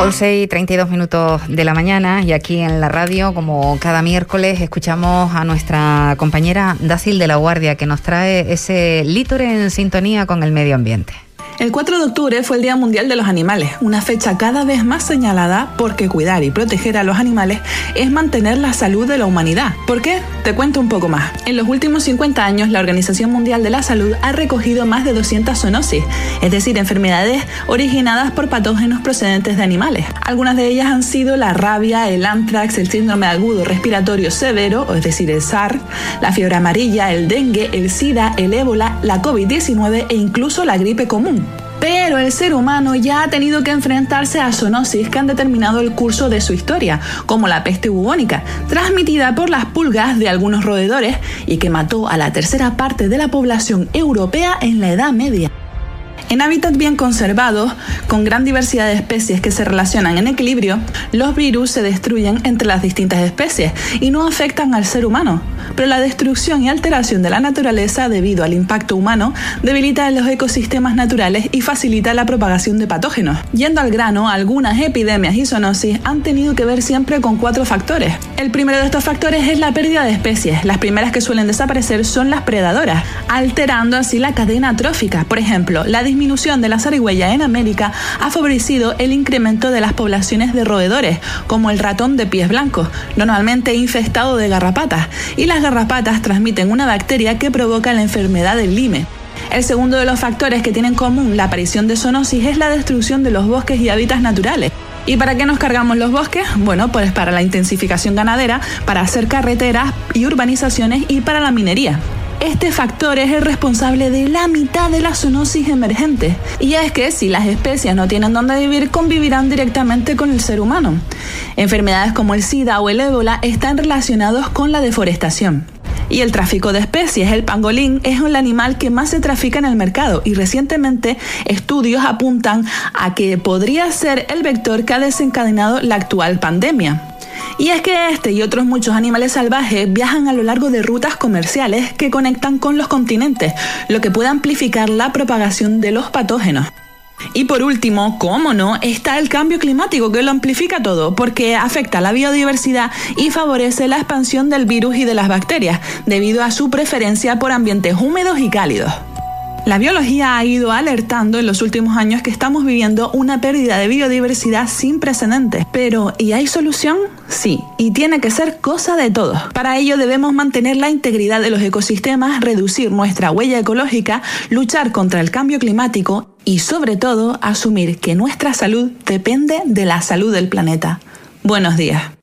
11:32 de la mañana y aquí en la radio, como cada miércoles, escuchamos a nuestra compañera Dacil de la Guardia, que nos trae ese Lítore en sintonía con el medio ambiente. El 4 de octubre fue el Día Mundial de los Animales, una fecha cada vez más señalada porque cuidar y proteger a los animales es mantener la salud de la humanidad. ¿Por qué? Te cuento un poco más. En los últimos 50 años, la Organización Mundial de la Salud ha recogido más de 200 zoonosis, es decir, enfermedades originadas por patógenos procedentes de animales. Algunas de ellas han sido la rabia, el anthrax, el síndrome agudo respiratorio severo, es decir, el SARS, la fiebre amarilla, el dengue, el SIDA, el ébola, la COVID-19 e incluso la gripe común. Pero el ser humano ya ha tenido que enfrentarse a zoonosis que han determinado el curso de su historia, como la peste bubónica, transmitida por las pulgas de algunos roedores y que mató a la tercera parte de la población europea en la Edad Media. En hábitats bien conservados, con gran diversidad de especies que se relacionan en equilibrio, los virus se destruyen entre las distintas especies y no afectan al ser humano. Pero la destrucción y alteración de la naturaleza debido al impacto humano debilita los ecosistemas naturales y facilita la propagación de patógenos. Yendo al grano, algunas epidemias y zoonosis han tenido que ver siempre con 4 factores. El primero de estos factores es la pérdida de especies. Las primeras que suelen desaparecer son las predadoras, alterando así la cadena trófica. Por ejemplo, la disminución de la zarigüeya en América ha favorecido el incremento de las poblaciones de roedores, como el ratón de pies blancos, normalmente infestado de garrapatas, y las garrapatas transmiten una bacteria que provoca la enfermedad del Lyme. El segundo de los factores que tienen en común la aparición de zoonosis es la destrucción de los bosques y hábitats naturales. ¿Y para qué nos cargamos los bosques? Bueno, pues para la intensificación ganadera, para hacer carreteras y urbanizaciones y para la minería. Este factor es el responsable de la mitad de las zoonosis emergentes. Y es que si las especies no tienen dónde vivir, convivirán directamente con el ser humano. Enfermedades como el SIDA o el ébola están relacionados con la deforestación. Y el tráfico de especies, el pangolín, es el animal que más se trafica en el mercado y recientemente estudios apuntan a que podría ser el vector que ha desencadenado la actual pandemia. Y es que este y otros muchos animales salvajes viajan a lo largo de rutas comerciales que conectan con los continentes, lo que puede amplificar la propagación de los patógenos. Y por último, cómo no, está el cambio climático que lo amplifica todo, porque afecta a la biodiversidad y favorece la expansión del virus y de las bacterias, debido a su preferencia por ambientes húmedos y cálidos. La biología ha ido alertando en los últimos años que estamos viviendo una pérdida de biodiversidad sin precedentes. Pero, ¿y hay solución? Sí, y tiene que ser cosa de todos. Para ello debemos mantener la integridad de los ecosistemas, reducir nuestra huella ecológica, luchar contra el cambio climático y, sobre todo, asumir que nuestra salud depende de la salud del planeta. Buenos días.